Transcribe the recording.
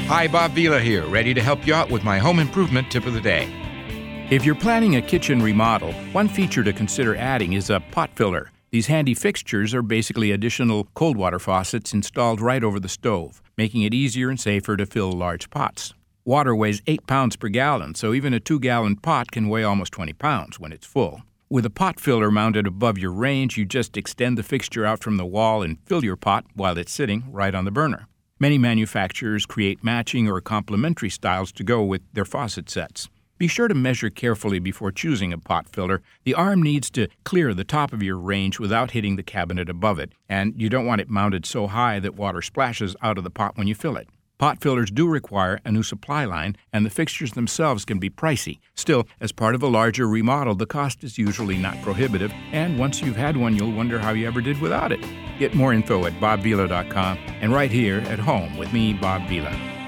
Hi, Bob Vila here, ready to help you out with my home improvement tip of the day. If you're planning a kitchen remodel, one feature to consider adding is a pot filler. These handy fixtures are basically additional cold water faucets installed right over the stove, making it easier and safer to fill large pots. Water weighs 8 pounds per gallon, so even a 2-gallon pot can weigh almost 20 pounds when it's full. With a pot filler mounted above your range, you just extend the fixture out from the wall and fill your pot while it's sitting right on the burner. Many manufacturers create matching or complementary styles to go with their faucet sets. Be sure to measure carefully before choosing a pot filler. The arm needs to clear the top of your range without hitting the cabinet above it, and you don't want it mounted so high that water splashes out of the pot when you fill it. Pot fillers do require a new supply line, and the fixtures themselves can be pricey. Still, as part of a larger remodel, the cost is usually not prohibitive, and once you've had one, you'll wonder how you ever did without it. Get more info at bobvila.com and right here at home with me, Bob Vila.